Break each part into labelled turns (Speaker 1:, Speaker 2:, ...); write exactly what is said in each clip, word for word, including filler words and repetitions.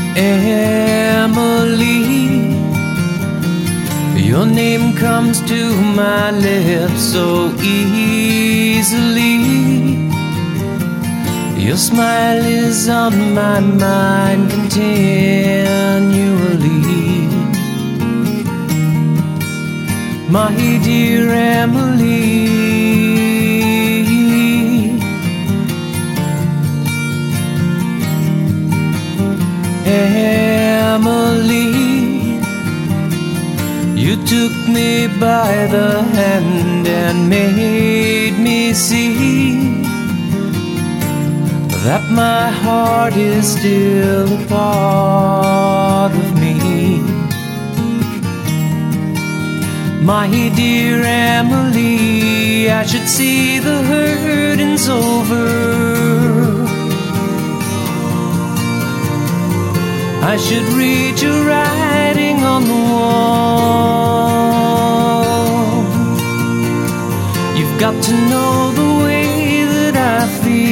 Speaker 1: Emily, your name comes to my lips so easily. Your smile is on my mind continually. My dear Emily, Emily, you took me by the hand and made me see that my heart is still a part of me. My dear Emily, I should see the hurting's over. I should read your writing on the wall. You've got to know the way that I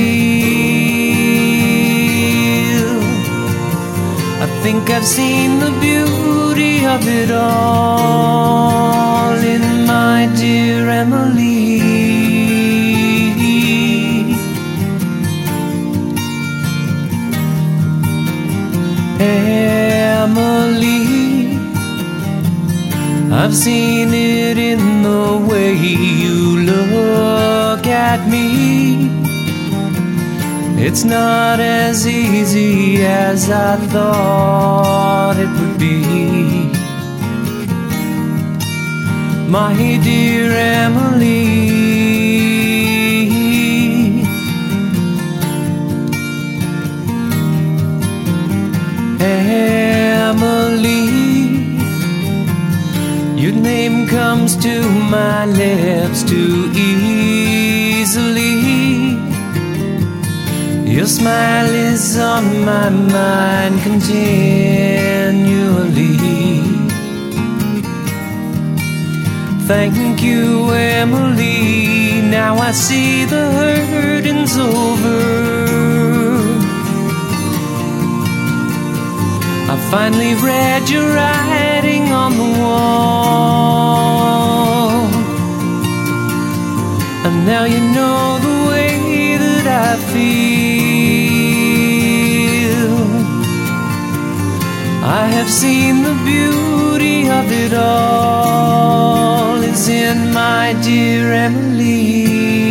Speaker 1: feel. I think I've seen the beauty of it all in my dear Emily. Emily, I've seen it in the way you look at me. It's not as easy as I thought it would be. My dear Emily, Emily, your name comes to my lips too easily. Your smile is on my mind continually. Thank you, Emily, now I see the hurting's over. I finally read your writing on the wall, and now you know the way that I feel. I have seen the beauty of it all is in my dear Emily.